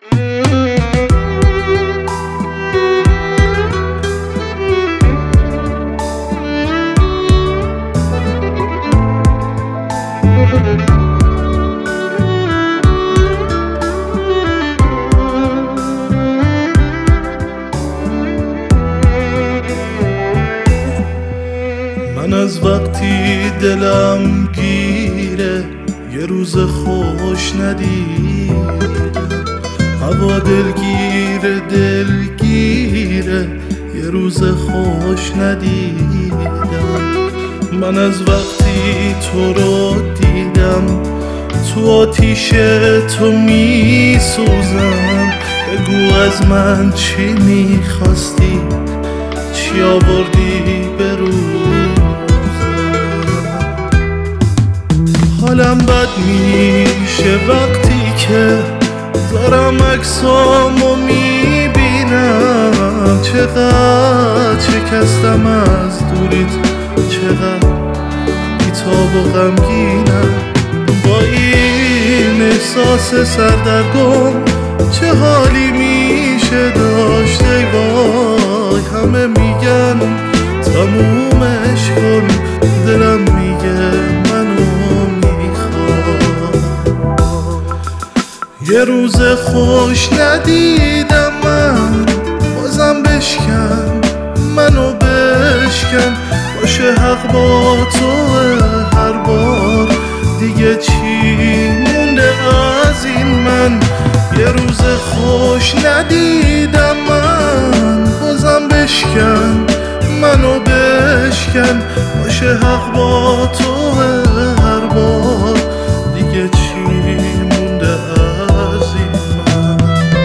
من از وقتی دلم گیره یه روز خوش ندیدم، هوا دلگیره یه روز خوش ندیدم. من از وقتی تو رو دیدم تو آتیش تو می سوزم. بگو از من چی میخواستی، چی آوردی به روزم. حالم بد میشه وقتی که دارم عکسامو میبینم. چقدر شکستم از دوریت، چقدر بی‌تاب و غمگینم. با این احساس سردرگم چه حالی میشه داشت ای وای. همه میگن تمومش کن، دلم میگه منو میخواد. یه روز خوش ندیدم من، بازم بشکن منو بشکن. باشه حق با توه هر بار، دیگه چی مونده از این من. یه روز خوش ندیدم من، بازم بشکن منو بشکن. باشه حق با توه هر بار، دیگه چی مونده از این من.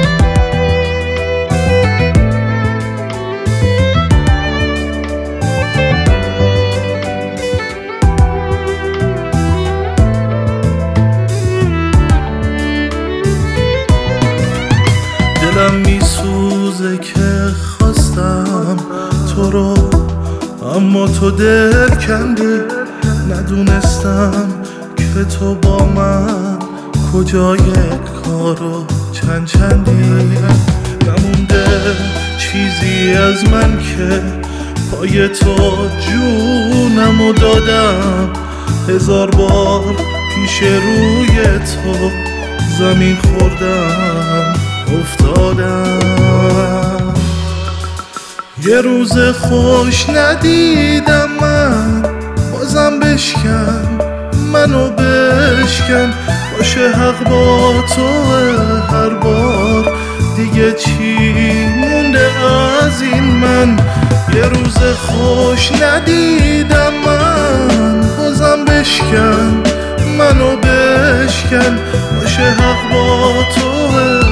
دلم میسوزه که خواستم تو رو، اما تو دل کندی. ندونستم که تو با من کجای کارو چندی. نمونده چیزی از من که پای تو جونمو دادم. 1000 بار پیش روی تو زمین خوردم افتادم. یه روز خوش ندیدم من، بازم بشکن منو بشکن. باشه حق با توه هر بار، دیگه چی مونده از این من. یه روز خوش ندیدم من، بازم بشکن منو بشکن. باشه حق با توه